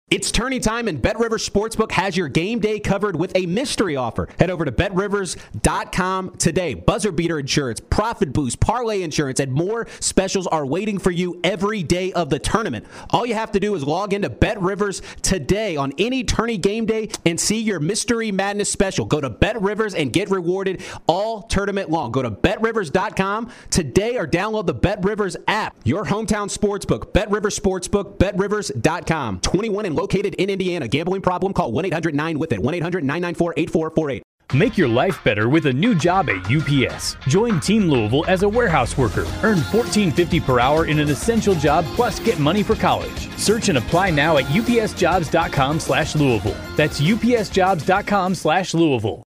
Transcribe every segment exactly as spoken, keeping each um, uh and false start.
It's tourney time, and BetRivers Sportsbook has your game day covered with a mystery offer. Head over to bet rivers dot com today. Buzzer beater insurance, profit boost, parlay insurance, and more specials are waiting for you every day of the tournament. All you have to do is log into BetRivers today on any tourney game day and see your Mystery Madness special. Go to BetRivers and get rewarded all tournament long. Go to bet rivers dot com today or download the BetRivers app. Your hometown sportsbook, BetRivers Sportsbook, bet rivers dot com. twenty-one and located in Indiana. Gambling problem? Call one eight hundred nine with it. one eight hundred nine nine four eight four four eight. Make your life better with a new job at U P S. Join Team Louisville as a warehouse worker. Earn fourteen fifty per hour in an essential job, plus get money for college. Search and apply now at U P S jobs dot com slash Louisville. That's U P S jobs dot com slash Louisville.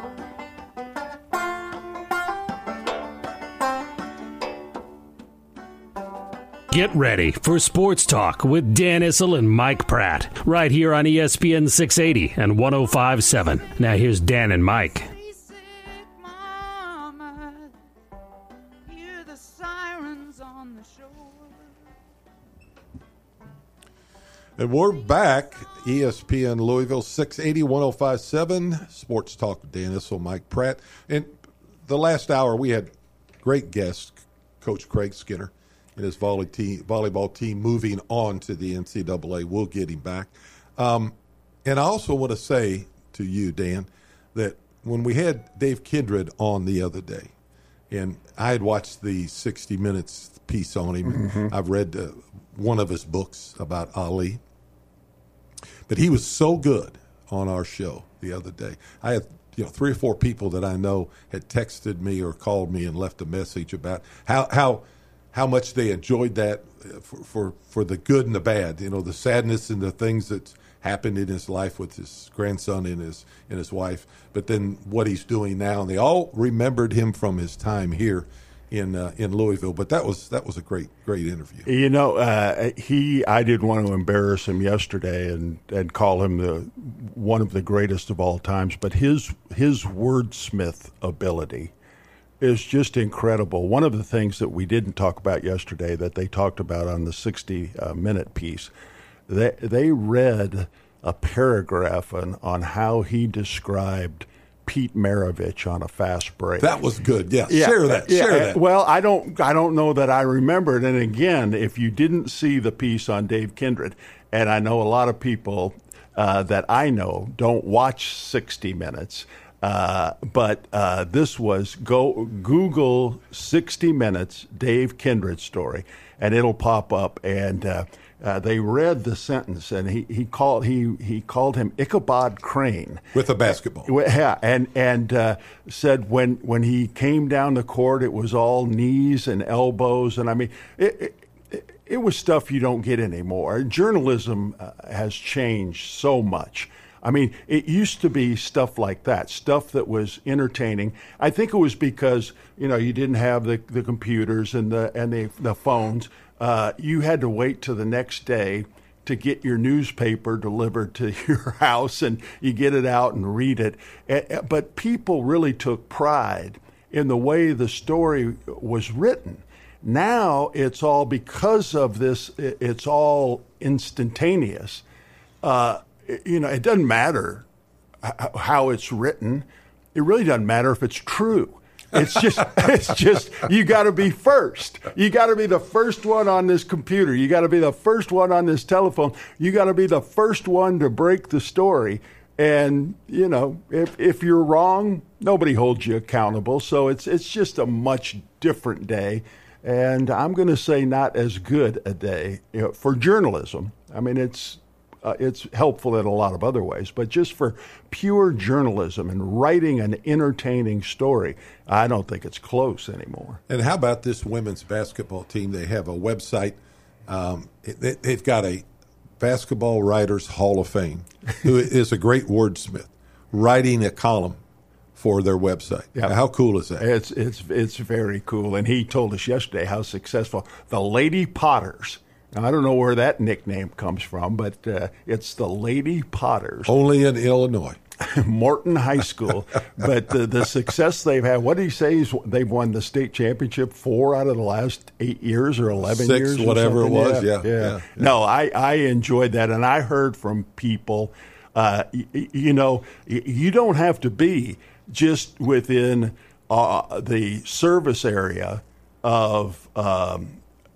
Get ready for Sports Talk with Dan Issel and Mike Pratt, right here on E S P N six eighty and one oh five point seven. Now here's Dan and Mike. And we're back, E S P N Louisville, six eighty, one oh five point seven, Sports Talk with Dan Issel, Mike Pratt. And the last hour, we had great guests, Coach Craig Skinner and his volley team, volleyball team moving on to the N C double A. We'll get him back. Um, and I also want to say to you, Dan, that when we had Dave Kindred on the other day, and I had watched the sixty minutes piece on him, mm-hmm. I've read uh, one of his books about Ali, but he was so good on our show the other day. I had you know three or four people that I know had texted me or called me and left a message about how how how much they enjoyed that for, for, for the good and the bad, you know, the sadness and the things that happened in his life with his grandson and his and his wife, but then what he's doing now. And they all remembered him from his time here in uh, in Louisville. But that was that was a great great interview. You know, uh, he I didn't want to embarrass him yesterday and, and call him the one of the greatest of all times, but his his wordsmith ability is just incredible. One of the things that we didn't talk about yesterday that they talked about on the sixty-minute piece, they, they read a paragraph on, on how he described Pete Maravich on a fast break. That was good. Yeah, yeah share that. Yeah, share that. Well, I don't I don't know that I remembered. And again, if you didn't see the piece on Dave Kindred, and I know a lot of people uh, that I know don't watch sixty minutes, Uh, but uh, this was go Google sixty minutes Dave Kindred story, and it'll pop up. And uh, uh, they read the sentence, and he, he called he he called him Ichabod Crane with a basketball. Yeah, and and uh, said when when he came down the court, it was all knees and elbows, and I mean it. it It was stuff you don't get anymore. Journalism uh, has changed so much. I mean, it used to be stuff like that, stuff that was entertaining. I think it was because, you know, you didn't have the, the computers and the and the, the phones. Uh, you had to wait till the next day to get your newspaper delivered to your house, and you get it out and read it. But people really took pride in the way the story was written. Now it's all because of this, it's all instantaneous. Uh, you know, it doesn't matter how it's written. It really doesn't matter if it's true. It's just, it's just, you got to be first. You got to be the first one on this computer. You got to be the first one on this telephone. You got to be the first one to break the story. And, you know, if if you're wrong, nobody holds you accountable. So it's it's just a much different day. And I'm going to say not as good a day, you know, for journalism. I mean, it's uh, it's helpful in a lot of other ways, but just for pure journalism and writing an entertaining story, I don't think it's close anymore. And how about this women's basketball team? They have a website. Um, they, they've got a Basketball Writers Hall of Fame, who is a great wordsmith, writing a column for their website. Yep. How cool is that? It's it's it's very cool. And he told us yesterday how successful the Lady Potters. Now, I don't know where that nickname comes from, but uh, it's the Lady Potters. Only in Illinois. Morton High School. But the, the success they've had, what did he say? He's, they've won the state championship four out of the last eight years or eleven Six, years. whatever or it was. Yeah Yeah, yeah. yeah, yeah. No, I, I enjoyed that. And I heard from people, uh, y- you know, y- you don't have to be just within uh, the service area of um,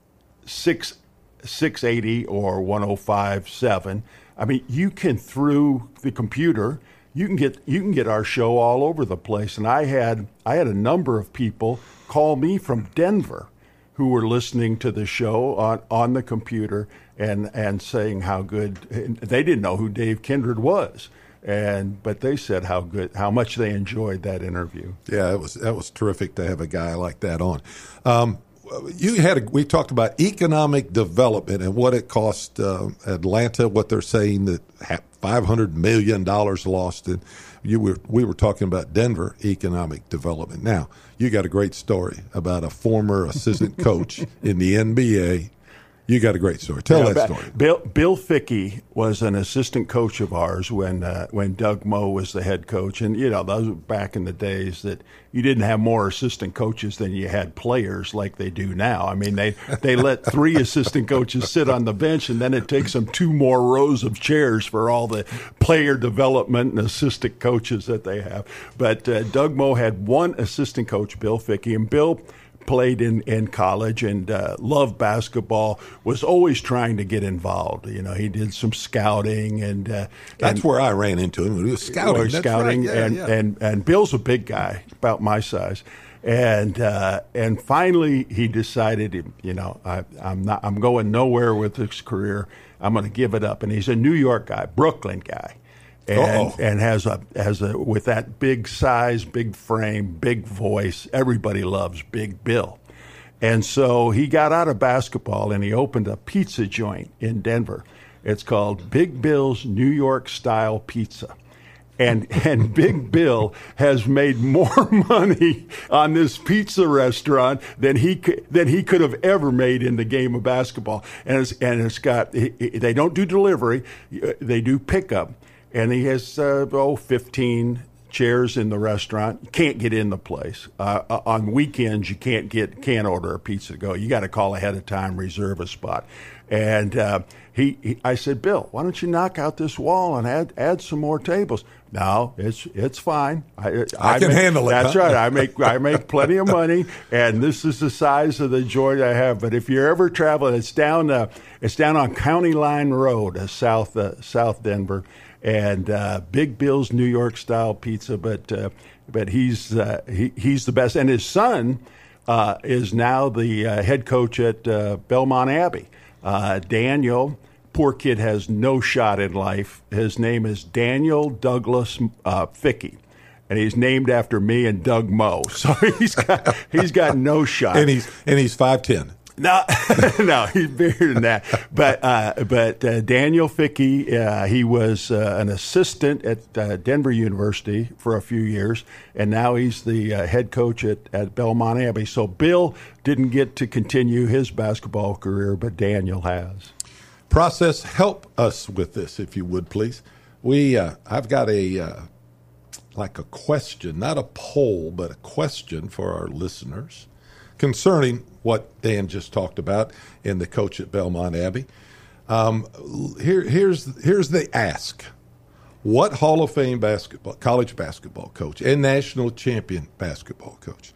six, six eighty or one oh five point seven. I mean, you can, through the computer, you can get you can get our show all over the place. And I had I had a number of people call me from Denver who were listening to the show on, on the computer and, and saying how good. They didn't know who Dave Kindred was, and but they said how good, how much they enjoyed that interview. Yeah, it was that was terrific to have a guy like that on. Um, you had a, we talked about economic development and what it cost uh, Atlanta. What they're saying that five hundred million dollars lost, and you were we were talking about Denver economic development. Now you got a great story about a former assistant coach in the N B A. You got a great story. Tell Yeah, that ba- story. Bill Bill Fickey was an assistant coach of ours when uh, when Doug Moe was the head coach, and you know those were back in the days that you didn't have more assistant coaches than you had players like they do now. I mean, they they let three assistant coaches sit on the bench, and then it takes them two more rows of chairs for all the player development and assistant coaches that they have. But uh, Doug Moe had one assistant coach, Bill Fickey, and Bill played in, in college and uh, loved basketball, was always trying to get involved. You know, he did some scouting and uh, That's and, where I ran into him. He was scouting. or That's scouting, right. Yeah, and, yeah. and and Bill's a big guy, about my size, and uh, and finally he decided, you know, I, I'm not, I'm going nowhere with this career. I'm going to give it up. And he's a New York guy, Brooklyn guy. And, Uh-oh. and has a has a with that big size, big frame, big voice. Everybody loves Big Bill, and so he got out of basketball and he opened a pizza joint in Denver. It's called Big Bill's New York Style Pizza, and and Big Bill has made more money on this pizza restaurant than he could, than he could have ever made in the game of basketball. And it's and it's got they don't do delivery, they do pickup. And he has, uh, oh, fifteen chairs in the restaurant. You can't get in the place. Uh, on weekends, you can't get can't order a pizza to go. You got to call ahead of time, reserve a spot. And uh, he, he, I said, Bill, why don't you knock out this wall and add add some more tables? No, it's it's fine. I, I can make, handle it, That's huh? right. I make I make plenty of money, and this is the size of the joint I have. But if you're ever traveling, it's down uh, it's down on County Line Road, uh, south uh, South Denver. And uh, Big Bill's New York style pizza, but uh, but he's uh, he, he's the best. And his son uh, is now the uh, head coach at uh, Belmont Abbey. Uh, Daniel, poor kid, has no shot in life. His name is Daniel Douglas uh, Fickey, and he's named after me and Doug Moe. So he's got he's got no shot. and he's and he's five ten. No, no, he's bigger than that. But uh, but uh, Daniel Fickey, uh, he was uh, an assistant at uh, Denver University for a few years, and now he's the uh, head coach at, at Belmont Abbey. So Bill didn't get to continue his basketball career, but Daniel has. Process, help us with this, if you would, please. We uh, I've got a uh, like a question, not a poll, but a question for our listeners concerning what Dan just talked about in the coach at Belmont Abbey. Um, here, here's here's the ask: what Hall of Fame basketball, college basketball coach and national champion basketball coach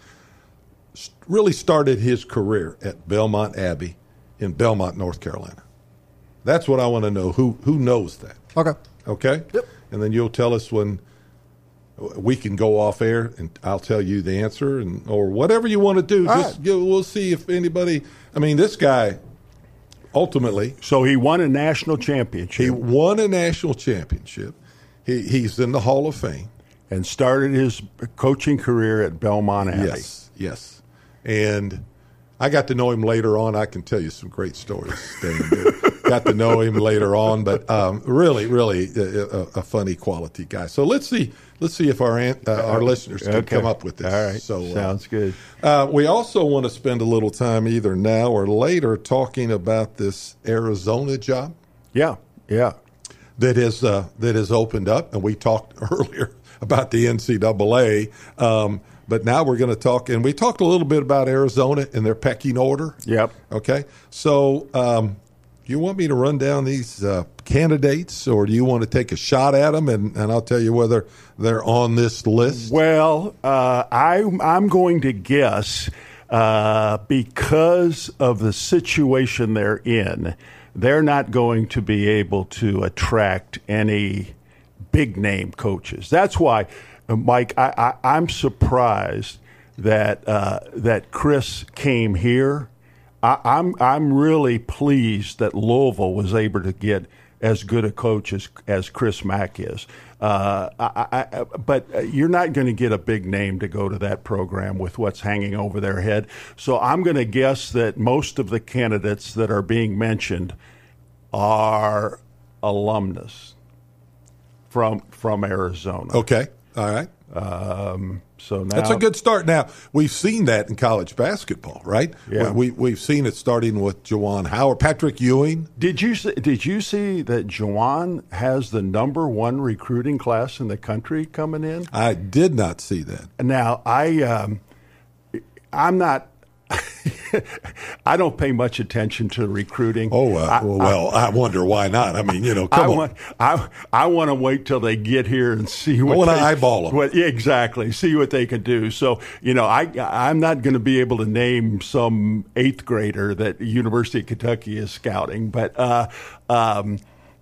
really started his career at Belmont Abbey in Belmont, North Carolina? That's what I want to know. Who who knows that? Okay. Okay. Yep. And then you'll tell us when we can go off air, and I'll tell you the answer, and or whatever you want to do. All Just right. you know, we'll see if anybody. I mean, this guy ultimately So he won a national championship he won a national championship. He he's in the Hall of Fame. and started his coaching career at Belmont Abbey. Yes, yes. And I got to know him later on. I can tell you some great stories. Dan. Got to know him later on, but um, really, really a, a, a funny quality guy. So let's see, let's see if our an- uh, our listeners can Okay. come up with this. All right. So uh, Sounds good. Uh, we also want to spend a little time either now or later talking about this Arizona job. Yeah, yeah. that has uh, that has opened up, and we talked earlier about the N C double A. Um, but now we're going to talk, and we talked a little bit about Arizona and their pecking order. Yep. Okay. So, um, do you want me to run down these uh, candidates, or do you want to take a shot at them, and, and I'll tell you whether they're on this list? Well, uh, I, I'm going to guess uh, because of the situation they're in, they're not going to be able to attract any big-name coaches. That's why, Mike, I, I, I'm surprised that uh, that Chris came here. I, I'm I'm really pleased that Louisville was able to get as good a coach as, as Chris Mack is. Uh, I, I, but you're not going to get a big name to go to that program with what's hanging over their head. So I'm going to guess that most of the candidates that are being mentioned are alumnus from from Arizona. Okay. All right. Um, so now, That's a good start. Now, we've seen that in college basketball, right? Yeah. We, we, we've seen it starting with Juwan Howard, Patrick Ewing. Did you see, did you see that Juwan has the number one recruiting class in the country coming in? I did not see that. Now, I um, I'm not. I don't pay much attention to recruiting. Oh, uh, I, well, I, I wonder why not. I mean, you know, come I on. want I I want to wait till they get here and see what I want to they, eyeball them. What, yeah, exactly, see what they can do. So, you know, I I'm not going to be able to name some eighth grader that University of Kentucky is scouting, but uh, um,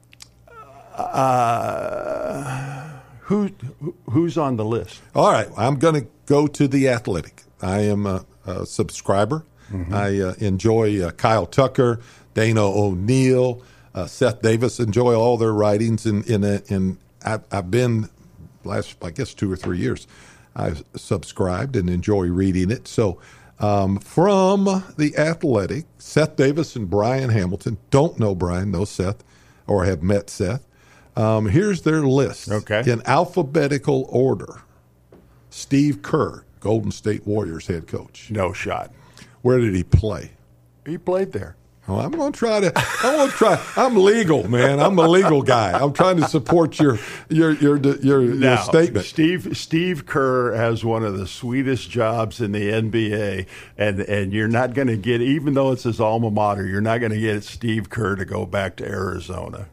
uh, who who's on the list? All right, I'm going to go to The Athletic. I am a, a subscriber. Mm-hmm. I uh, enjoy uh, Kyle Tucker, Dana O'Neill, uh, Seth Davis. Enjoy all their writings. In in, a, in I've, I've been last I guess two or three years. I've subscribed and enjoy reading it. So um, from The Athletic, Seth Davis and Brian Hamilton. Don't know Brian, know Seth, or have met Seth. Um, here's their list. Okay. In alphabetical order. Steve Kerr, Golden State Warriors head coach. No shot. Where did he play? He played there. Oh, I'm going to try to. I want to try. I'm legal, man. I'm a legal guy. I'm trying to support your your your your, your now, statement. Steve Steve Kerr has one of the sweetest jobs in the N B A, and and you're not going to get, even though it's his alma mater, you're not going to get Steve Kerr to go back to Arizona.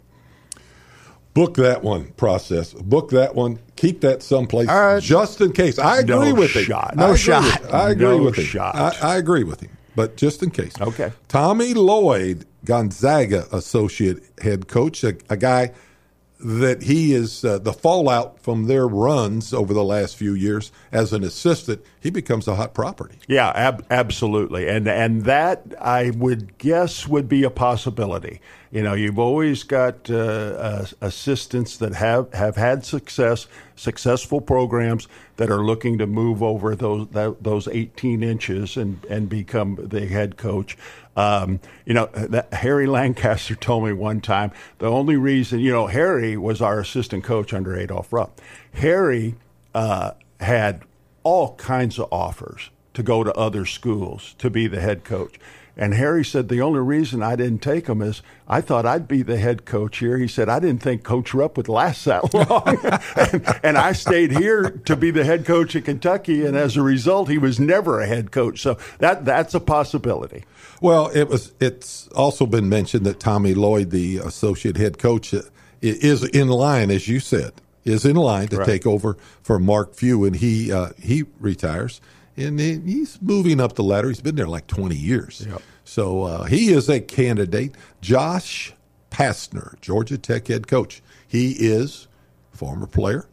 Book that one, process. Book that one. Keep that someplace right. just in case. I agree No with shot. him. No I agree shot. with- I agree No with him. shot. I, I agree with him. But just in case. Okay. Tommy Lloyd, Gonzaga associate head coach, a, a guy that he is uh, the fallout from their runs over the last few years as an assistant, he becomes a hot property. Yeah, ab- absolutely, and and that I would guess would be a possibility. You know, you've always got uh, uh, assistants that have, have had success, successful programs that are looking to move over those that, those eighteen inches and, and become the head coach. Um, you know, that Harry Lancaster told me one time the only reason, you know, Harry was our assistant coach under Adolph Rupp. Harry uh, had all kinds of offers to go to other schools to be the head coach. And Harry said, the only reason I didn't take him is I thought I'd be the head coach here. He said, I didn't think Coach Rupp would last that long. and, and I stayed here to be the head coach at Kentucky. And as a result, he was never a head coach. So that that's a possibility. Well, it was. It's also been mentioned that Tommy Lloyd, the associate head coach, is in line, as you said, is in line to Right. take over for Mark Few, and he uh, he retires. And he's moving up the ladder. He's been there like twenty years. Yep. So uh, he is a candidate. Josh Pastner, Georgia Tech head coach. He is a former player.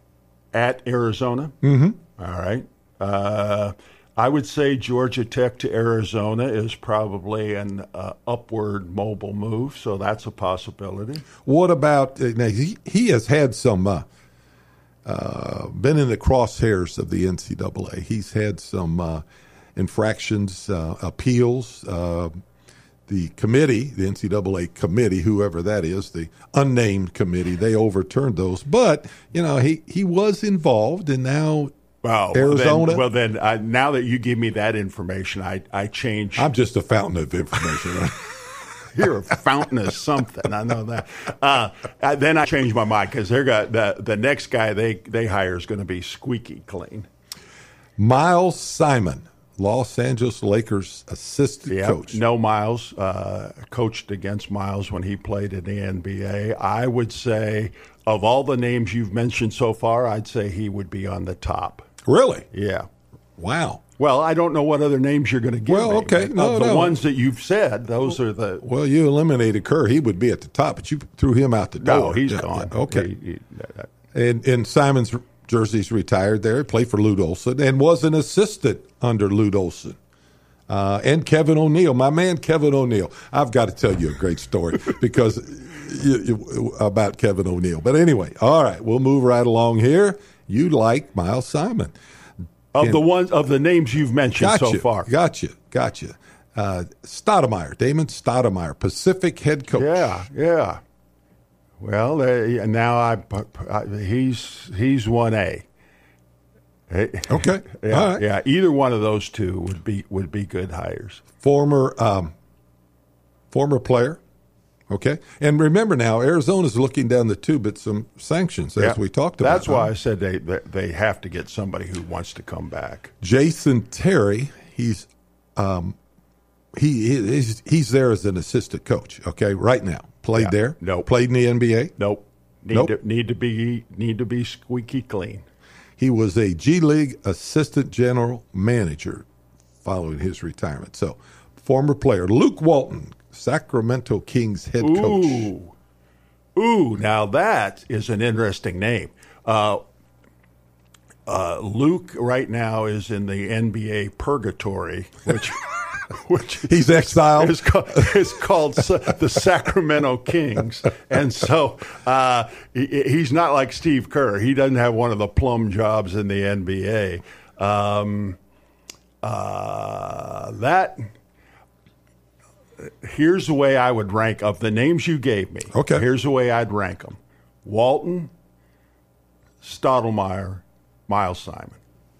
At Arizona? Mm-hmm. All right. Uh, I would say Georgia Tech to Arizona is probably an uh, upward mobile move, so that's a possibility. What about, uh, now he, he has had some, uh, uh, been in the crosshairs of the N C double A. He's had some uh, infractions, uh, appeals. Uh, the committee, the N C double A committee, whoever that is, the unnamed committee, they overturned those. But, you know, he, he was involved, and now Wow. Arizona. Well, then, well, then uh, now that you give me that information, I, I change. I'm just a fountain of information. Right? you're a fountain of something. I know that. Uh, uh, then I changed my mind because they're got the the next guy they they hire is going to be squeaky clean. Miles Simon, Los Angeles Lakers assistant Yep. coach. No Miles. Uh, coached against Miles when he played in the N B A. I would say, of all the names you've mentioned so far, I'd say he would be on the top. Really? Yeah. Wow. Well, I don't know what other names you're going to give Well, me, okay. but No, of the no. ones that you've said, those are the. Well, you eliminated Kerr. He would be at the top, but you threw him out the door. No, he's Yeah, gone. yeah, okay. He- he- that- And, and Simon's jersey's retired there. He played for Lute Olson and was an assistant under Lute Olson. Uh, and Kevin O'Neill, my man Kevin O'Neill. I've got to tell you a great story because you, you, about Kevin O'Neill. But anyway, all right, we'll move right along here. You like Miles Simon. Of And- the ones of the names you've mentioned Gotcha, so far. Gotcha, gotcha. Uh, Stoudemire, Damon Stoudemire, Pacific head coach. Yeah, yeah. Well, uh, now I, I he's he's one A. Okay, Yeah, all right. yeah. Either one of those two would be would be good hires. Former um, former player. Okay, and remember now, Arizona's looking down the tube at some sanctions, as Yeah. we talked about. That's why I said they they they have to get somebody who wants to come back. Jason Terry, he's um, he he's, he's there as an assistant coach. Okay, right now, played Yeah. there. Nope. Played in the N B A. Nope. Need Nope. to need to be need to be squeaky clean. He was a G League assistant general manager following his retirement. So, former player Luke Walton, Sacramento Kings head coach. Ooh, ooh! Now that is an interesting name. Uh, uh, Luke right now is in the N B A purgatory, which which He's exiled. is called, is called Sa- the Sacramento Kings, and so uh, he, he's not like Steve Kerr. He doesn't have one of the plum jobs in the N B A. Um, uh, that. Here's the way I would rank of the names you gave me. Okay. Here's the way I'd rank them: Walton, Stoudemire, Miles Simon.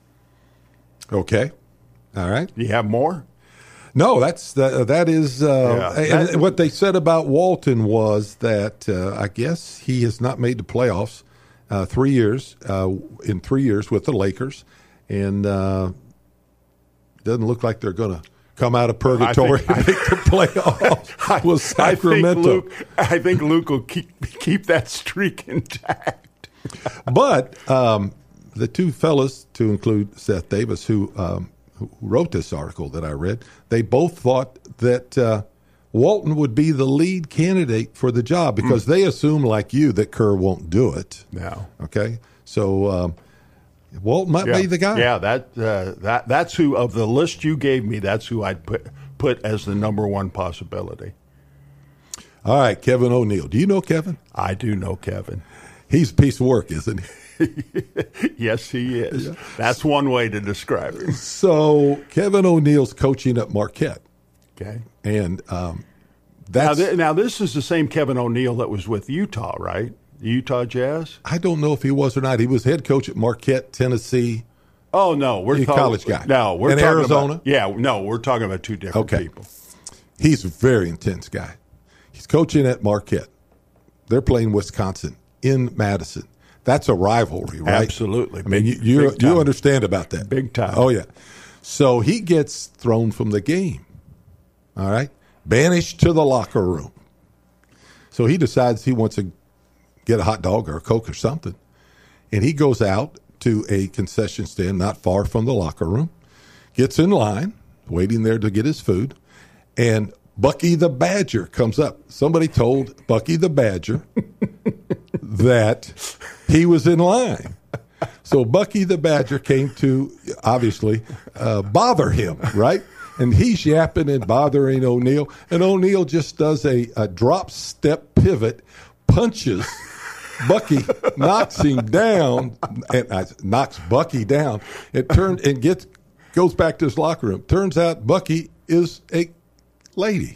Okay, all right. Do you have more? No, that's the, that is uh, Yeah, and that- what they said about Walton was that uh, I guess he has not made the playoffs uh, three years uh, in three years with the Lakers, and uh, doesn't look like they're going to come out of purgatory I think- and make the playoffs with Sacramento. I think Luke, I think Luke will keep keep that streak intact. But um, the two fellas, to include Seth Davis, who, um, who wrote this article that I read, they both thought that uh, Walton would be the lead candidate for the job because they assume, like you, that Kerr won't do it. No. Okay, so um, Walton might Yeah, be the guy. yeah. That uh, that that's who of the list you gave me. That's who I'd put put as the number one possibility. All right, Kevin O'Neill. Do you know Kevin? I do know Kevin. He's a piece of work, isn't he? Yes, he is. That's one way to describe him. So Kevin O'Neill's coaching at Marquette, Okay. and um, Now, that's. th- now this is the same Kevin O'Neill that was with Utah, right? The Utah Jazz. I don't know if he was or not. He was head coach at Marquette, Tennessee. Oh no, we're He's a talking college guy. No, we're In talking Arizona? About, yeah, no, we're talking about two different Okay. people. He's a very intense guy. He's coaching at Marquette. They're playing Wisconsin in Madison. That's a rivalry, right? Absolutely. I mean, Big- you you, big time. you understand about that. Big time. Oh, yeah. So he gets thrown from the game, all right? Banished to the locker room. So he decides he wants to get a hot dog or a Coke or something. And he goes out to a concession stand not far from the locker room, gets in line, waiting there to get his food, and Bucky the Badger comes up. Somebody told Bucky the Badger that he was in line. So Bucky the Badger came to, obviously, uh, bother him, right? And he's yapping and bothering O'Neill. And O'Neill just does a, a drop step pivot, punches Bucky, knocks him down, and uh, knocks Bucky down. It turned and gets goes back to his locker room. Turns out Bucky is a lady.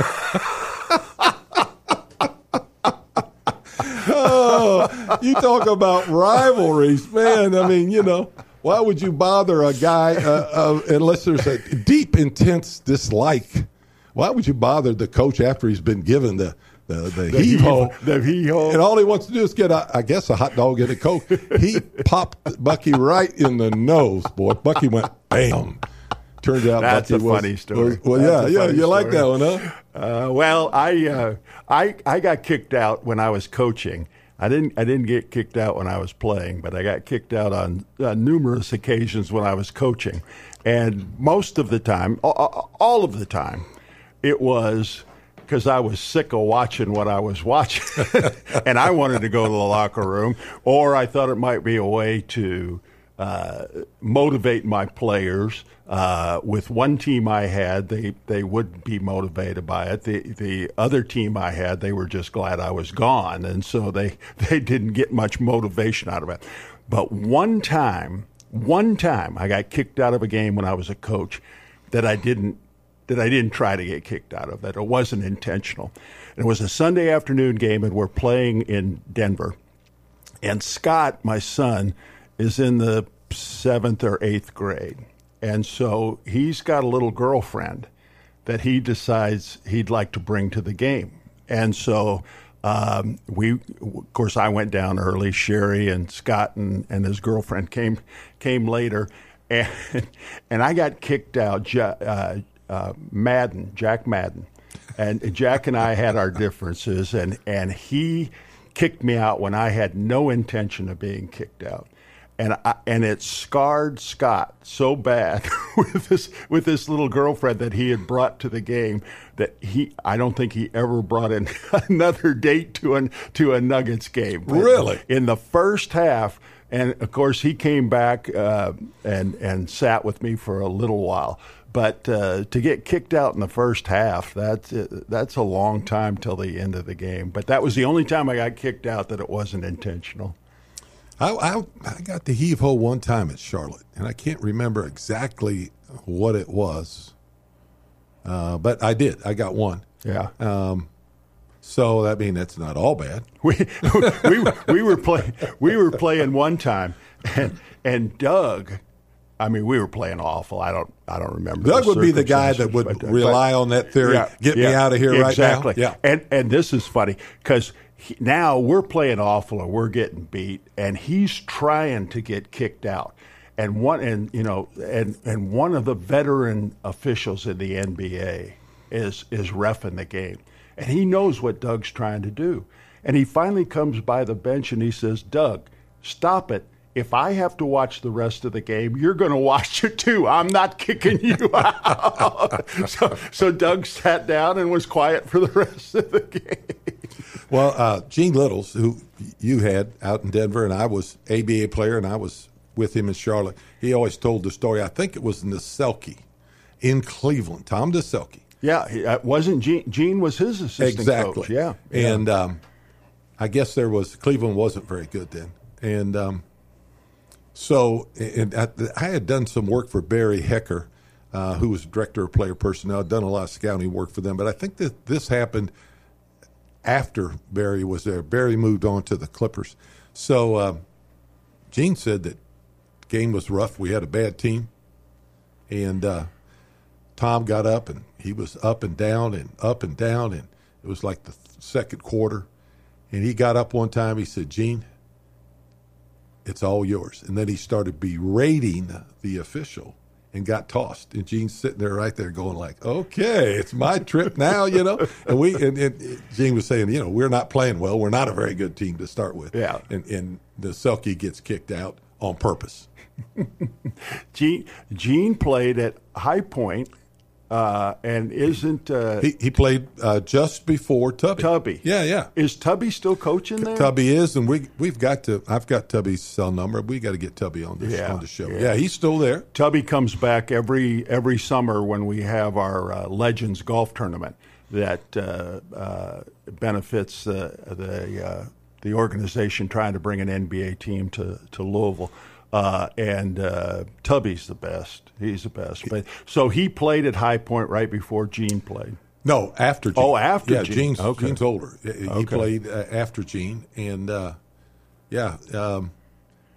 Oh, you talk about rivalries, man. I mean, you know, why would you bother a guy uh, uh, unless there's a deep, intense dislike why would you bother the coach after he's been given the the, the, the heave-ho? The heave-ho. And all he wants to do is get, a, I guess, a hot dog and a Coke. He popped Bucky right in the nose, boy. Bucky went, bam. Turns out that's Bucky a was, funny story. Was, well, that's yeah, yeah, you story. like that one, huh? Uh, well, I, uh, I I got kicked out when I was coaching. I didn't I didn't get kicked out when I was playing, but I got kicked out on uh, numerous occasions when I was coaching. And most of the time, all of the time, it was because I was sick of watching what I was watching, and I wanted to go to the locker room, or I thought it might be a way to uh, motivate my players. Uh, with one team I had, they, they would be motivated by it. The the other team I had, they were just glad I was gone, and so they, they didn't get much motivation out of it. But one time, one time, I got kicked out of a game when I was a coach that I didn't that I didn't try to get kicked out of. That it wasn't intentional. And it was a Sunday afternoon game, and we're playing in Denver. And Scott, my son, is in the seventh or eighth grade. And so he's got a little girlfriend that he decides he'd like to bring to the game. And so um, we, of course, I went down early. Sherry and Scott and, and his girlfriend came came later. And, and I got kicked out. Uh, uh, Madden, Jack Madden. And Jack and I had our differences, and, and he kicked me out when I had no intention of being kicked out. And I, and it scarred Scott so bad with this with this little girlfriend that he had brought to the game that he I don't think he ever brought in another date to an to a Nuggets game. But really? In the first half, and of course he came back uh, and and sat with me for a little while. But uh, to get kicked out in the first half, that's that's a long time till the end of the game. But that was the only time I got kicked out that it wasn't intentional. I, I, I got the heave-ho one time at Charlotte, and I can't remember exactly what it was, uh, but I did. I got one. Yeah. Um, so I mean, that's not all bad. We we we were playing we were playing one time, and, and Doug. I mean, we were playing awful. I don't I don't remember. Doug would be the guy that would but, rely but, on that theory. Yeah, Get yeah, me out of here exactly. right now. Yeah. And and this is funny because. He, now we're playing awful and we're getting beat, and he's trying to get kicked out. And one, and you know, and, and one of the veteran officials in the N B A is is reffing the game, and he knows what Doug's trying to do. And he finally comes by the bench and he says, "Doug, stop it. If I have to watch the rest of the game, you're going to watch it too. I'm not kicking you out." so, so Doug sat down and was quiet for the rest of the game. Well, uh, Gene Littles, who you had out in Denver, and I was A B A player, and I was with him in Charlotte. He always told the story. I think it was Naselke in Cleveland, Tom Naselke. Yeah, it wasn't Gene. Gene was his assistant exactly. coach. Yeah, and yeah. Um, I guess there was Cleveland wasn't very good then, and um, so and I, I had done some work for Barry Hecker, uh, who was director of player personnel. I'd done a lot of scouting work for them, but I think that this happened after Barry was there. Barry moved on to the Clippers. So uh, Gene said that the game was rough. We had a bad team. And uh, Tom got up, and he was up and down and up and down, and it was like the second quarter. And he got up one time. He said, "Gene, it's all yours." And then he started berating the official and got tossed. And Gene's sitting there right there going like, "Okay, it's my trip now," you know. And we and, and Gene was saying, you know, we're not playing well. We're not a very good team to start with. Yeah. And and the Selke gets kicked out on purpose. Gene Gene played at High Point, uh, and isn't uh, He he played uh, just before Tubby. Tubby? Yeah, yeah. Is Tubby still coaching there? Tubby is, and we we've got to. I've got Tubby's cell number. We got to get Tubby on this Yeah, on the show. yeah. Yeah, he's still there. Tubby comes back every every summer when we have our uh, Legends golf tournament that uh, uh, benefits uh, the uh, the organization trying to bring an N B A team to to Louisville. Uh, and uh, Tubby's the best. He's the best. But so he played at High Point right before Gene played. No, after Gene. Oh, after yeah, Gene. Gene's, Okay. Gene's older. He Okay. played uh, after Gene, and uh, yeah, um,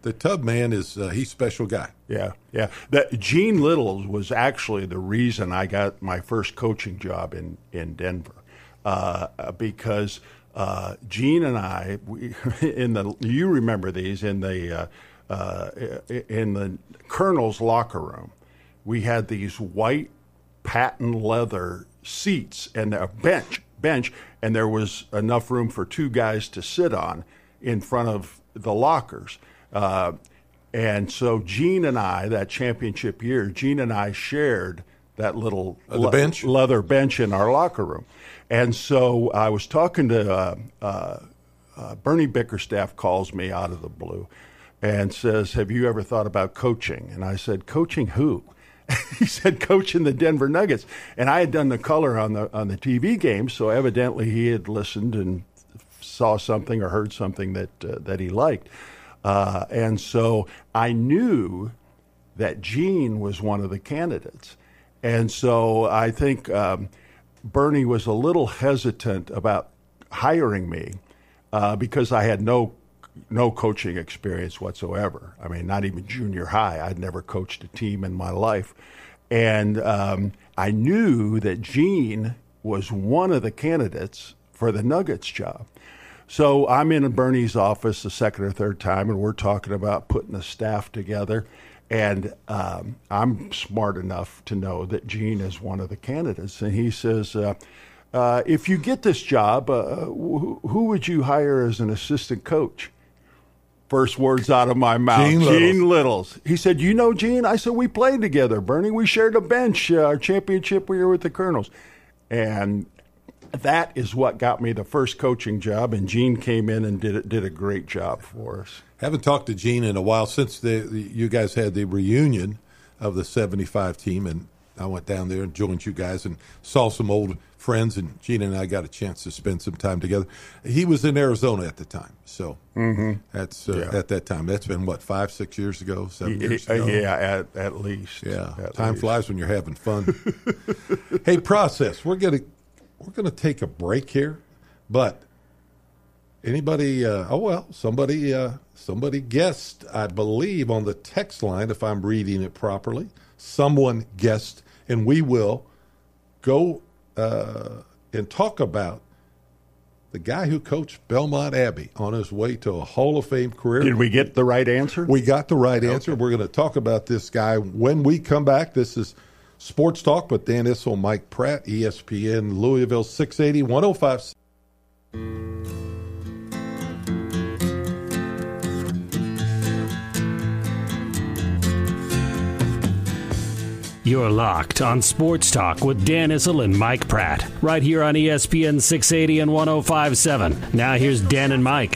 the Tub Man is uh, he's a special guy. Yeah, yeah. That Gene Littles was actually the reason I got my first coaching job in in Denver, uh, because uh, Gene and I, we, in the you remember these in the uh, uh, in the Colonel's locker room, we had these white patent leather seats and a bench bench, and there was enough room for two guys to sit on in front of the lockers. Uh, and so Gene and I, that championship year, Gene and I shared that little uh, the bench? le- leather bench in our locker room. And so I was talking to uh, uh, uh, Bernie Bickerstaff calls me out of the blue and says, have you ever thought about coaching? And I said, coaching who? He said, coaching the Denver Nuggets. And I had done the color on the on the T V games, so evidently he had listened and saw something or heard something that uh, that he liked. Uh, and so I knew that Gene was one of the candidates. And so I think um, Bernie was a little hesitant about hiring me uh, because I had no no coaching experience whatsoever. I mean, not even junior high. I'd never coached a team in my life. And um, I knew that Gene was one of the candidates for the Nuggets job. So I'm in Bernie's office the second or third time, and we're talking about putting the staff together. And um, I'm smart enough to know that Gene is one of the candidates. And he says, uh, uh, if you get this job, uh, wh- who would you hire as an assistant coach? First words out of my mouth, Gene Gene Littles. Littles. He said, you know Gene? I said, we played together, Bernie. We shared a bench, uh, our championship we were with the Colonels. And that is what got me the first coaching job, and Gene came in and did did a great job for us. Haven't talked to Gene in a while since the, the you guys had the reunion of the seventy-five team, and I went down there and joined you guys and saw some old friends, and Gene and I got a chance to spend some time together. He was in Arizona at the time, so mm-hmm. that's uh, Yeah. at that time. That's been, what, five, six years ago, seven Y- years uh, ago? Yeah, at, at least. Yeah, At time least. flies when you're having fun. Hey, Process, we're gonna we're gonna take a break here, but anybody? Uh, oh well, somebody uh, somebody guessed, I believe, on the text line, if I'm reading it properly. Someone guessed, and we will go uh, and talk about the guy who coached Belmont Abbey on his way to a Hall of Fame career. Did we get the right answer? We got the right answer. We're going to talk about this guy when we come back. This is Sports Talk with Dan Issel, Mike Pratt, E S P N Louisville, six eighty, one oh five. You're locked on Sports Talk with Dan Issel and Mike Pratt, right here on E S P N six eighty and one oh five point seven. Now here's Dan and Mike.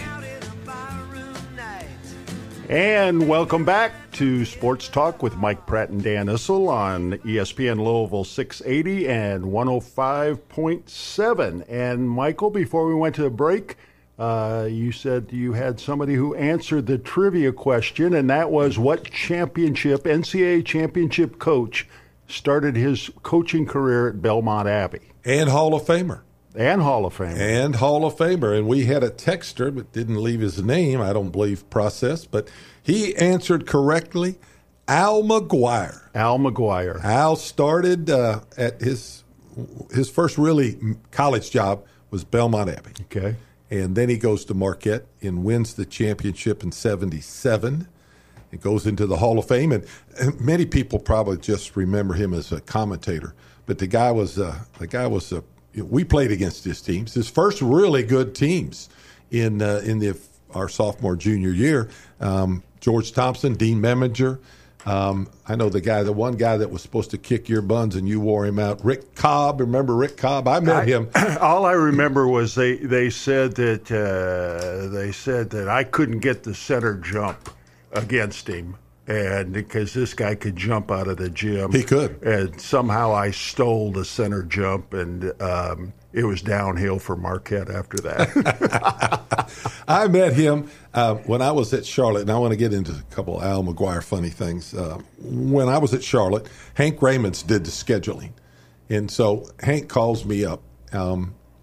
And welcome back to Sports Talk with Mike Pratt and Dan Issel on E S P N Louisville six eighty and one oh five point seven. And Michael, before we went to the break, uh, you said you had somebody who answered the trivia question, and that was what championship, N C double A championship coach started his coaching career at Belmont Abbey? And Hall of Famer. And Hall of Fame. And Hall of Famer. And we had a texter, but didn't leave his name, I don't believe, Process, but he answered correctly. Al McGuire. Al McGuire. Al started uh, at his his first really college job was Belmont Abbey. Okay. And then he goes to Marquette and wins the championship in seventy-seven. It goes into the Hall of Fame. And many people probably just remember him as a commentator. But the guy was uh, the guy was a we played against his teams. His first really good teams in uh, in the our sophomore junior year. Um, George Thompson, Dean Meminger. Um, I know the guy, the one guy that was supposed to kick your buns and you wore him out. Rick Cobb, remember Rick Cobb? I met I, him. All I remember was they, they said that uh, they said that I couldn't get the center jump against him, and because this guy could jump out of the gym, He could. And somehow I stole the center jump, and um, it was downhill for Marquette after that. I met him uh, when I was at Charlotte, and I want to get into a couple of Al McGuire funny things. Uh, when I was at Charlotte, Hank Raymonds did the scheduling. And so Hank calls me up, um,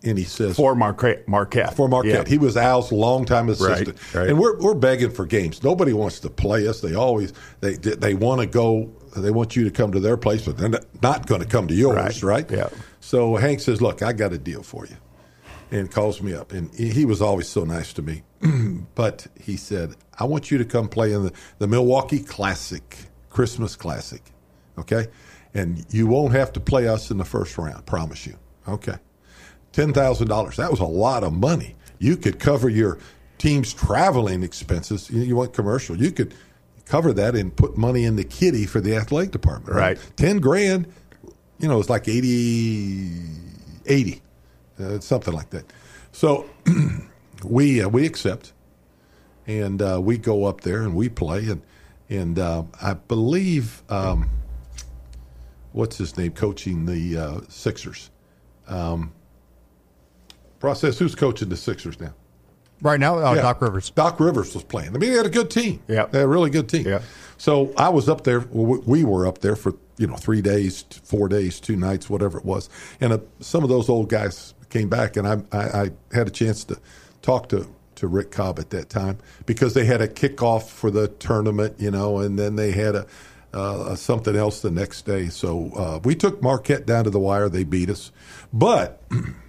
and he says for Marquette. Marquette. For Marquette, yeah. he was Al's longtime assistant, right, right. and we're we're begging for games. Nobody wants to play us. They always they they want to go. They want you to come to their place, but they're not going to come to yours, right? right? Yeah. So Hank says, "Look, I got a deal for you," and calls me up, and he was always so nice to me. But he said, "I want you to come play in the, the Milwaukee Classic, Christmas Classic, okay? And you won't have to play us in the first round, promise you, okay?" ten thousand dollars. That was a lot of money. You could cover your team's traveling expenses. You, you want commercial. You could cover that and put money in the kitty for the athletic department. Right. right. ten grand, you know, it's like eighty, eighty, uh, something like that. So we uh, we accept, and uh, we go up there and we play. And, and uh, I believe, um, what's his name, coaching the uh, Sixers? Um Process, who's coaching the Sixers now? Right now, uh, yeah. Doc Rivers. Doc Rivers was playing. I mean, they had a good team. Yeah. They had a really good team. Yeah. So I was up there. We were up there for, you know, three days, four days, two nights, whatever it was. And uh, some of those old guys came back, and I, I, I had a chance to talk to, to Rick Cobb at that time because they had a kickoff for the tournament, you know, and then they had a uh, something else the next day. So uh, we took Marquette down to the wire. They beat us. But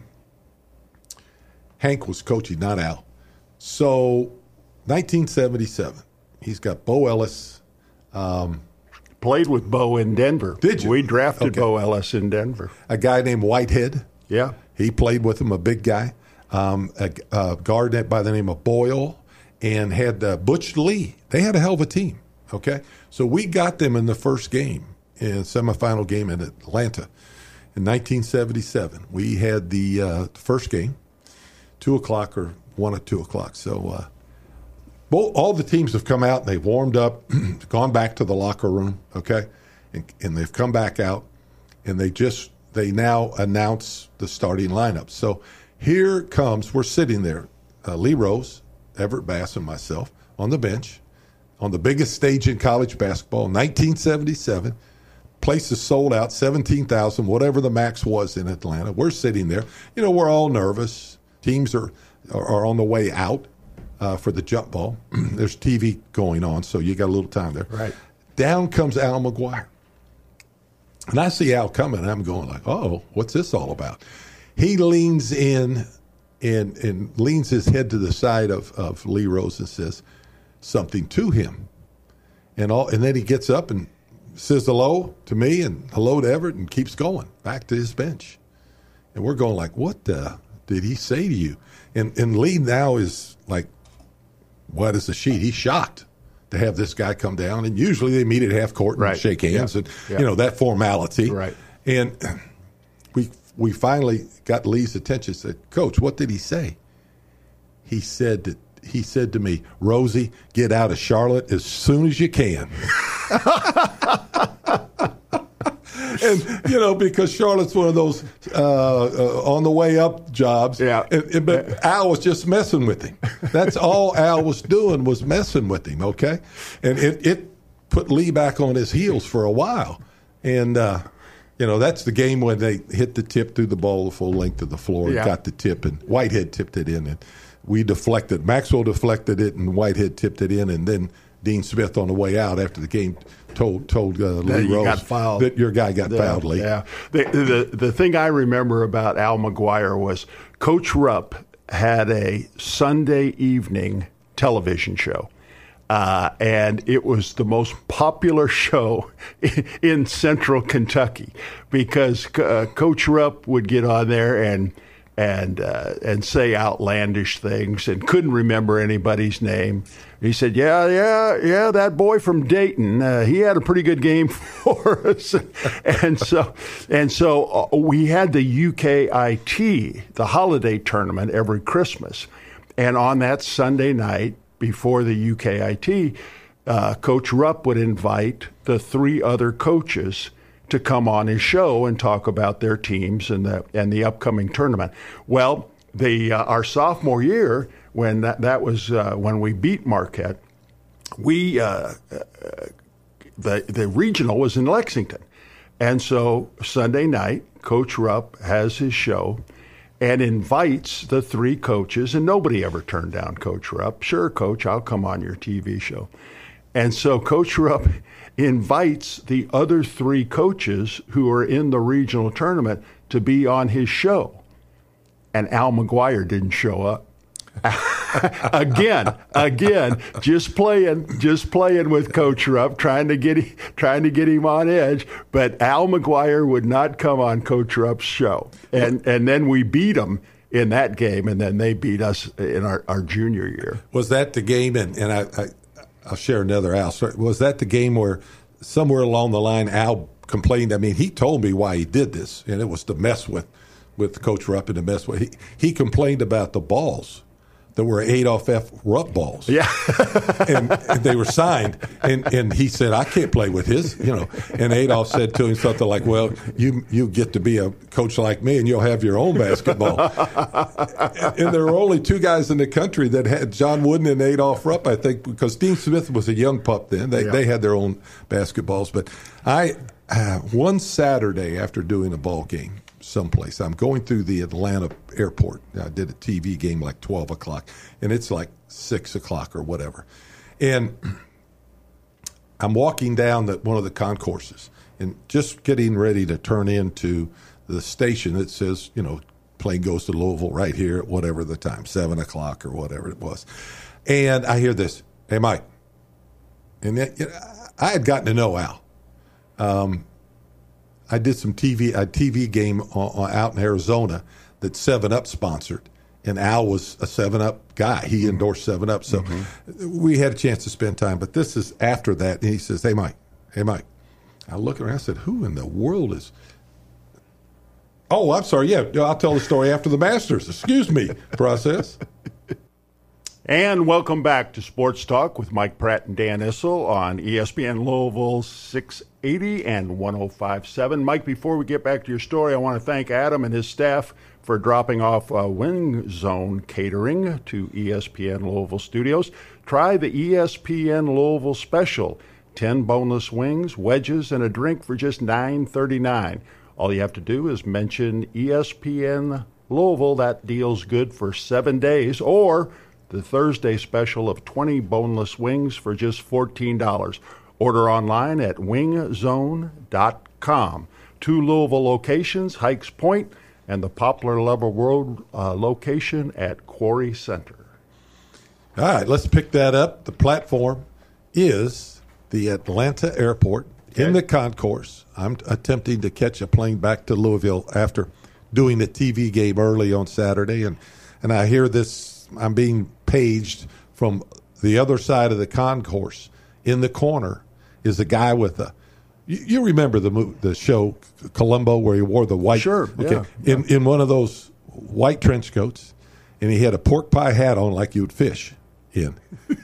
Hank was coaching, not Al. So, nineteen seventy-seven, he's got Bo Ellis. Um, Played with Bo in Denver. Did you? We drafted okay. Bo Ellis in Denver. A guy named Whitehead. Yeah. He played with him, a big guy. Um, a, a guard by the name of Boyle, and had uh, Butch Lee. They had a hell of a team, okay? So we got them in the first game, in semifinal game in Atlanta in nineteen seventy-seven. We had the uh, first game. Two o'clock or one or two o'clock. So uh, both, all the teams have come out and they've warmed up, gone back to the locker room, okay, and, and they've come back out, and they just they now announce the starting lineup. So here comes, we're sitting there, uh, Lee Rose, Everett Bass, and myself on the bench on the biggest stage in college basketball, nineteen seventy-seven. Place is sold out, seventeen thousand, whatever the max was in Atlanta. We're sitting there. You know, we're all nervous. Teams are, are on the way out uh, for the jump ball. There's T V going on, so you got a little time there. Right. Down comes Al McGuire. And I see Al coming, and I'm going like, oh, what's this all about? He leans in and, and leans his head to the side of, of Lee Rose and says something to him. And all, and then he gets up and says hello to me and hello to Everett and keeps going back to his bench. And we're going like, what the did he say to you? And and Lee now is like, what is the sheet? He's shocked to have this guy come down. And usually they meet at half court and right. shake hands yeah. and, yeah. you know, that formality. Right. And we we finally got Lee's attention. Said, Coach, what did he say? He said that he said to me, Rosie, get out of Charlotte as soon as you can. And, you know, because Charlotte's one of those uh, uh, on the way up jobs. Yeah. And, and, but Al was just messing with him. That's all Al was doing was messing with him, okay? And it, it put Lee back on his heels for a while. And, uh, you know, that's the game when they hit the tip through the ball the full length of the floor and yeah. got the tip. And Whitehead tipped it in. And we deflected. Maxwell deflected it, and Whitehead tipped it in. And then Dean Smith on the way out after the game told told uh, Lee you Rose got fouled. that your guy got yeah, fouled, Lee. Yeah. The, the the thing I remember about Al McGuire was Coach Rupp had a Sunday evening television show. Uh, and it was the most popular show in central Kentucky because uh, Coach Rupp would get on there and and uh, and say outlandish things and couldn't remember anybody's name. He said, yeah, yeah, yeah, that boy from Dayton, uh, he had a pretty good game for us. and so and so uh, we had the U K I T, the holiday tournament, every Christmas. And on that Sunday night, before the U K I T, uh, Coach Rupp would invite the three other coaches to come on his show and talk about their teams and the and the upcoming tournament. Well, the uh, our sophomore year, when that that was uh, when we beat Marquette, we uh, uh, the the regional was in Lexington, and so Sunday night, Coach Rupp has his show. and invites the three coaches, and nobody ever turned down Coach Rupp. Sure, Coach, I'll come on your T V show. And so Coach Rupp invites the other three coaches who are in the regional tournament to be on his show. And Al McGuire didn't show up. again, again, just playing, just playing with Coach Rupp, trying to get him, trying to get him on edge. But Al McGuire would not come on Coach Rupp's show, and and then we beat him in that game, and then they beat us in our, our junior year. Was that the game? And and I, I I'll share another Al story. Was that the game where somewhere along the line Al complained? I mean, he told me why he did this, and it was to mess with with Coach Rupp and to mess with. He he complained about the balls that were Adolph F. Rupp balls. Yeah. and, and they were signed. And, and he said, I can't play with his, you know. And Adolph said to him something like, well, you you get to be a coach like me and you'll have your own basketball. and, and there were only two guys in the country that had John Wooden and Adolph Rupp, I think, because Dean Smith was a young pup then. They, yeah. they had their own basketballs. But I, uh, one Saturday after doing a ball game, someplace. I'm going through the Atlanta airport. I did a T V game like twelve o'clock, and it's like six o'clock or whatever. And I'm walking down the, one of the concourses and just getting ready to turn into the station that says, you know, plane goes to Louisville right here at whatever the time, seven o'clock or whatever it was. And I hear this, hey, Mike. And it, you know, I had gotten to know Al. Um, I did some T V, a T V game on, on, out in Arizona that seven up sponsored, and Al was a seven up guy. He endorsed seven up, so mm-hmm. we had a chance to spend time. But this is after that, and he says, hey, Mike, hey, Mike. I look around, I said, who in the world is – oh, I'm sorry, yeah, I'll tell the story after the Masters. Excuse me, process. And welcome back to Sports Talk with Mike Pratt and Dan Issel on E S P N Louisville six eighty and one oh five point seven. Mike, before we get back to your story, I want to thank Adam and his staff for dropping off uh, Wing Zone Catering to E S P N Louisville Studios. Try the E S P N Louisville Special. ten boneless wings, wedges, and a drink for just nine thirty-nine. All you have to do is mention E S P N Louisville. That deal's good for seven days. Or the Thursday special of twenty boneless wings for just fourteen dollars. Order online at wing zone dot com. Two Louisville locations, Hikes Point, and the Poplar Level Road uh, location at Quarry Center. All right, let's pick that up. The platform is the Atlanta airport okay. in the concourse. I'm attempting to catch a plane back to Louisville after doing the T V game early on Saturday, and, and I hear this. I'm being paged from the other side of the concourse. In the corner is a guy with a. You, you remember the movie, the show Columbo, where he wore the white. Sure. Okay. Yeah, in yeah. in one of those white trench coats, and he had a pork pie hat on like you'd fish in.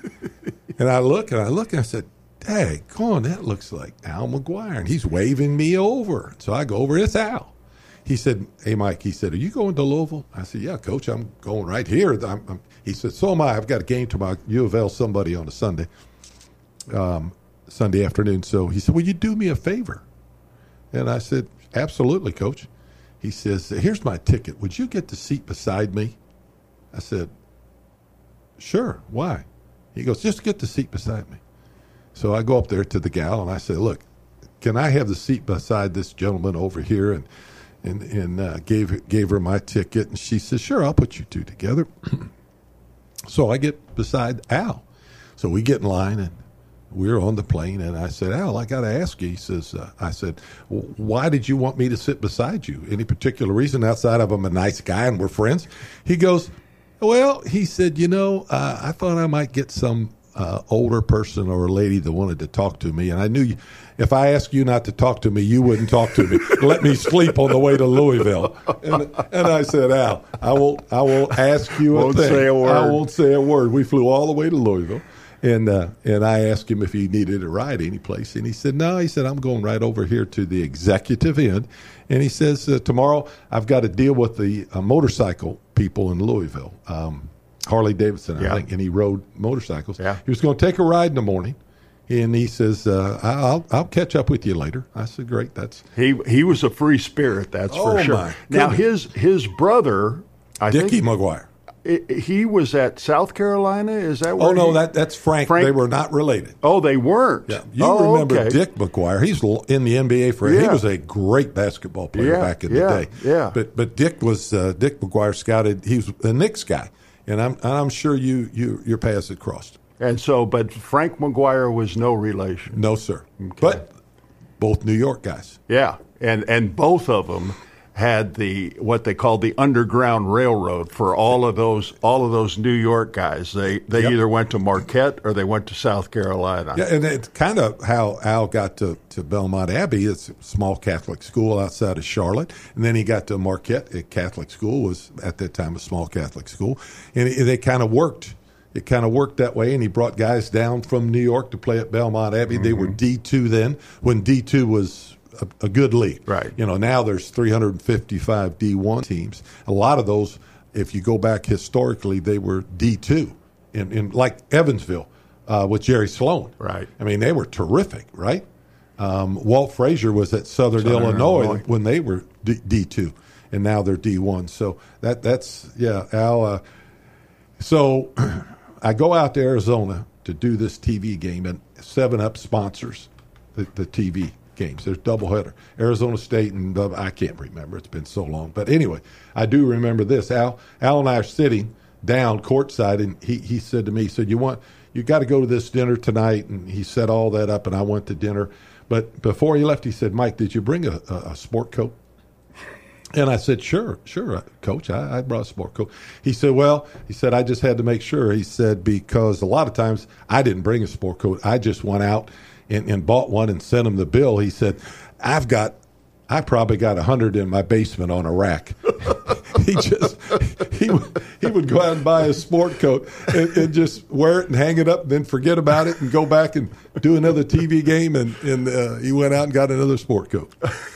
And I look and I look and I said, "Dang, come on, that looks like Al McGuire," and he's waving me over. So I go over. It's Al. He said, hey, Mike, he said, are you going to Louisville? I said, yeah, Coach, I'm going right here. I'm, I'm, he said, so am I. I've got a game tomorrow, U of L somebody on a Sunday, um, Sunday afternoon. So he said, will you do me a favor? And I said, absolutely, Coach. He says, here's my ticket. Would you get the seat beside me? I said, sure. Why? He goes, just get the seat beside me. So I go up there to the gal, and I say, look, can I have the seat beside this gentleman over here? And and, and uh, gave gave her my ticket, and she says, sure, I'll put you two together. So I get beside Al. So we get in line, and we're on the plane, and I said, Al, I got to ask you. He says, uh, I said, well, why did you want me to sit beside you? Any particular reason outside of I'm a nice guy and we're friends? He goes, well, he said, you know, uh, I thought I might get some uh, older person or a lady that wanted to talk to me, and I knew you, if I asked you not to talk to me, you wouldn't talk to me. Let me sleep on the way to Louisville. And, and I said, Al, I won't, I won't ask you a won't thing. Say a word. I won't say a word. We flew all the way to Louisville. And uh, and I asked him if he needed a ride anyplace, and he said, no. He said, I'm going right over here to the executive end. And he says, uh, tomorrow I've got to deal with the uh, motorcycle people in Louisville, um, Harley Davidson, yeah. I think, and he rode motorcycles. Yeah. He was going to take a ride in the morning, and he says, uh, I'll I'll catch up with you later. I said, great. That's he he was a free spirit, that's oh for sure. My now his his brother I Dickie think, McGuire. It, he was at South Carolina. Is that where Oh, no, he, that that's Frank. Frank. They were not related. Oh, they weren't. Yeah. You oh, remember okay. Dick McGuire. He's l- in the N B A for Yeah. He was a great basketball player Yeah, back in yeah, the day. yeah. But but Dick was uh, Dick McGuire scouted. He was a Knicks guy, and I'm and I'm sure you you your paths had crossed. And so, but Frank McGuire was no relation. No, sir. But both New York guys. Yeah, and and both of them had the what they called the Underground Railroad for all of those all of those New York guys. They they Yep. either went to Marquette or they went to South Carolina. Yeah, and it's kind of how Al got to, to Belmont Abbey. It's a small Catholic school outside of Charlotte. And then he got to Marquette. A Catholic school was, at that time, a small Catholic school. And it, they kind of worked. It kind of worked that way. And he brought guys down from New York to play at Belmont Abbey. Mm-hmm. They were D two then, when D two was a, a good league. Right. You know, now there's three hundred fifty-five D one teams. A lot of those, if you go back historically, they were D two, in, in like Evansville uh, with Jerry Sloan. Right. I mean, they were terrific, right? Um, Walt Frazier was at Southern, Southern Illinois, Illinois. when they were D- D2, and now they're D one. So that that's, yeah, Al. Uh, so I go out to Arizona to do this T V game, and seven up sponsors the, the T V games. There's doubleheader. Arizona State and uh, I can't remember. It's been so long. But anyway, I do remember this. Al, Al and I are sitting down courtside, and he, he said to me, he said, you want you got to go to this dinner tonight. And he set all that up, and I went to dinner. But before he left, he said, Mike, did you bring a, a, a sport coat? And I said, sure, sure, Coach, I, I brought a sport coat. He said, well, he said, I just had to make sure. He said, because a lot of times I didn't bring a sport coat. I just went out and, and bought one and sent him the bill. He said, I've got, I probably got a hundred in my basement on a rack. he just, he would, he would go out and buy a sport coat and, and just wear it and hang it up and then forget about it and go back and do another T V game. And, and uh, he went out and got another sport coat.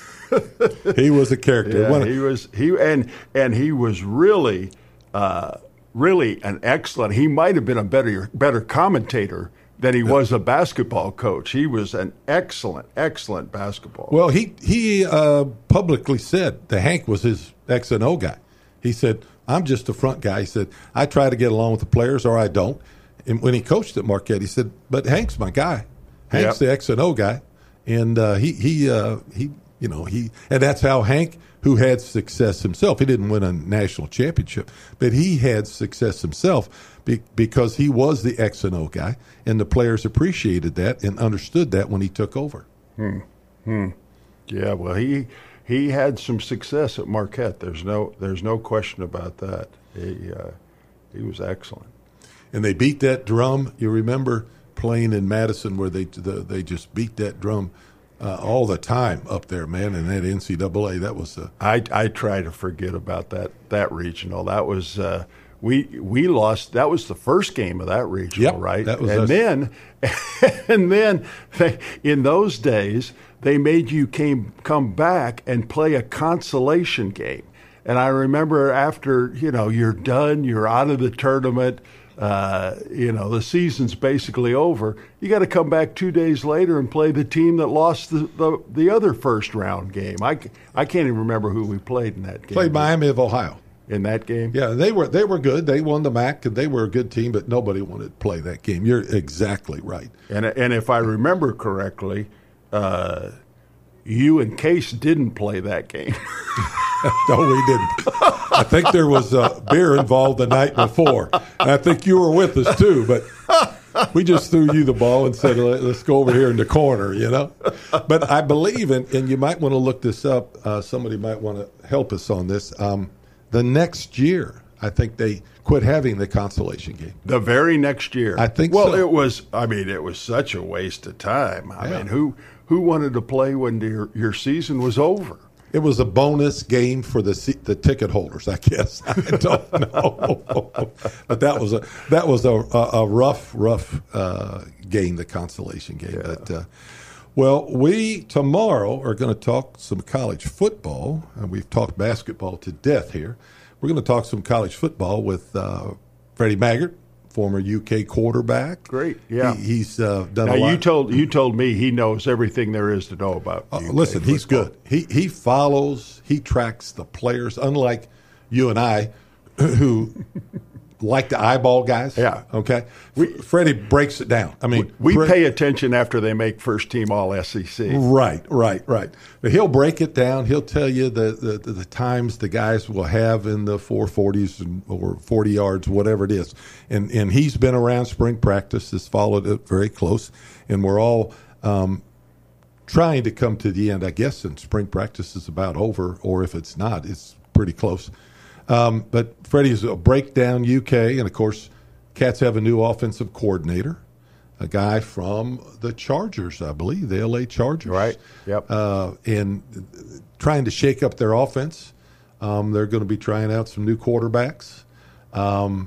He was a character. Yeah, One- he was he and and he was really uh, really an excellent. He might have been a better better commentator than he was a basketball coach. He was an excellent excellent basketball. Well, he he uh, publicly said that Hank was his X and O guy. He said, "I'm just the front guy." He said, "I try to get along with the players, or I don't." And when he coached at Marquette, he said, "But Hank's my guy. Hank's Yep. the X and O guy," and uh, he he uh, he you know he and that's how Hank, who had success himself. He didn't win a national championship, but he had success himself be, because he was the X and O guy, and the players appreciated that and understood that when he took over. Hmm. Hmm. Yeah. Well, he he had some success at Marquette. There's no there's no question about that. He uh, he was excellent. And they beat that drum. You remember playing in Madison where they the, they just beat that drum uh, all the time up there, man. And that N C double A, that was a I, I try to forget about that that regional. That was uh, we we lost. That was the first game of that regional, Yep, right? that was and us. then and then they, in those days they made you came come back and play a consolation game. And I remember after you know you're done, you're out of the tournament. Uh, you know, the season's basically over. You got to come back two days later and play the team that lost the, the, the other first round game. I, I can't even remember who we played in that game. played Miami of Ohio. In that game? Yeah, they were they were good. They won the M A C, and they were a good team, but nobody wanted to play that game. You're exactly right. And and if I remember correctly, uh, you and Case didn't play that game. No, we didn't. I think there was uh, beer involved the night before. And I think you were with us, too. But we just threw you the ball and said, let's go over here in the corner, you know. But I believe, in, and you might want to look this up. Uh, somebody might want to help us on this. Um, the next year, I think they quit having the consolation game. The very next year. I think well, so. it was, I mean, it was such a waste of time. I Yeah. mean, who who wanted to play when your, your season was over? It was a bonus game for the se- the ticket holders, I guess. I don't know, but that was a that was a a, a rough rough uh, game, the consolation game. Yeah. But uh, well, we tomorrow are going to talk some college football, and we've talked basketball to death here. We're going to talk some college football with uh, Freddie Maggart, former U K quarterback. Great, yeah. He, he's uh, done Now a lot. you told you told me he knows everything there is to know about. Uh, U K listen, he's football. good. He he follows, he tracks the players. Unlike you and I, who like to eyeball guys. Yeah. Okay. We, Freddie breaks it down. I mean, we Fred, pay attention after they make first team All S E C. Right, right, right. But he'll break it down. He'll tell you the, the, the, the times the guys will have in the four forties or forty yards, whatever it is. And and he's been around spring practice, has followed it very close, and we're all um, trying to come to the end, I guess, and spring practice is about over, or if it's not, it's pretty close. Um, but Freddie's a breakdown U K, and of course, Cats have a new offensive coordinator, a guy from the Chargers, I believe, the L A Chargers. Right. Yep. Uh, and trying to shake up their offense. Um, they're going to be trying out some new quarterbacks. Um,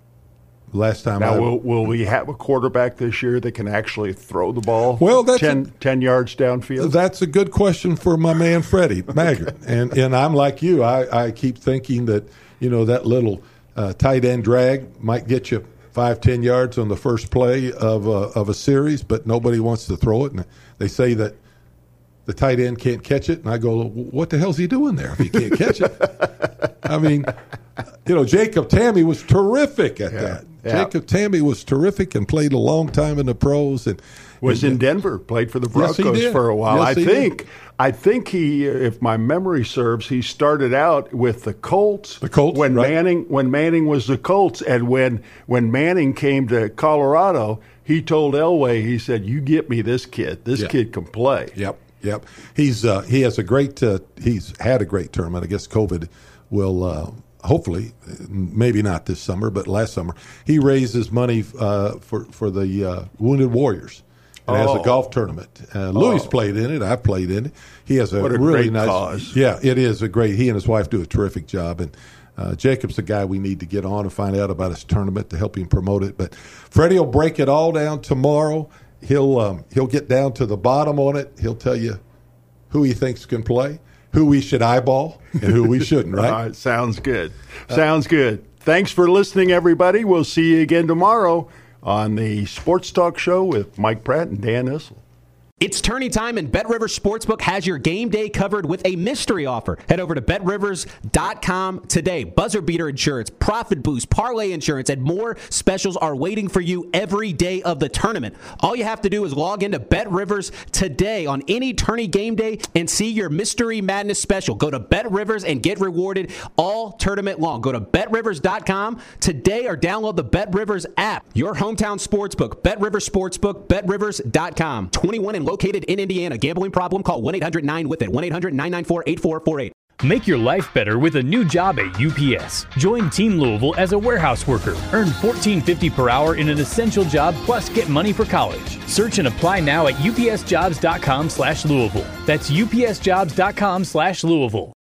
last time, now I, will, will we have a quarterback this year that can actually throw the ball? Well, that's ten, a, ten yards downfield. That's a good question for my man Freddie Maggard, and and I'm like you. I, I keep thinking that you know that little uh, tight end drag might get you five ten yards on the first play of a, of a series, but nobody wants to throw it, and they say that the tight end can't catch it, and I go, what the hell's he doing there if he can't catch it? I mean, you know, Jacob Tamme was terrific at Yeah, that. yeah. Jacob Tamme was terrific and played a long time in the pros, and was and, in Denver, played for the Yes, he Broncos did. for a while. Yes, I he think did. I think he, if my memory serves, he started out with the Colts. The Colts, when right. Manning when Manning was the Colts, and when when Manning came to Colorado, he told Elway, he said, "You get me this kid. This Yeah. kid can play." Yep, yep. He's uh, he has a great. Uh, he's had a great tournament. I guess COVID will uh, hopefully, maybe not this summer, but last summer he raises money uh, for for the uh, Wounded Warriors. It has Oh. a golf tournament. Uh, Louis Oh. played in it. I played in it. He has a, What a really great nice cause. Yeah, it is a great. He and his wife do a terrific job, and uh, Jacob's the guy we need to get on and find out about his tournament to help him promote it. But Freddie will break it all down tomorrow. He'll um, he'll get down to the bottom on it. He'll tell you who he thinks can play, who we should eyeball, and who we shouldn't. Right? All right, sounds good. Sounds good. Thanks for listening, everybody. We'll see you again tomorrow on the Sports Talk Show with Mike Pratt and Dan Issel. It's tourney time, and Bet Rivers Sportsbook has your game day covered with a mystery offer. Head over to bet rivers dot com today. Buzzer beater insurance, profit boost, parlay insurance, and more specials are waiting for you every day of the tournament. All you have to do is log into BetRivers today on any tourney game day and see your Mystery Madness special. Go to BetRivers and get rewarded all tournament long. Go to bet rivers dot com today or download the BetRivers app. Your hometown sportsbook, BetRivers Sportsbook, bet rivers dot com. twenty-one and located in Indiana. Gambling problem? Call one eight hundred nine with it. one eight hundred nine nine four eight four four eight. Make your life better with a new job at U P S. Join Team Louisville as a warehouse worker. Earn fourteen fifty per hour in an essential job, plus get money for college. Search and apply now at upsjobs dot com slash Louisville. That's upsjobs dot com slash Louisville.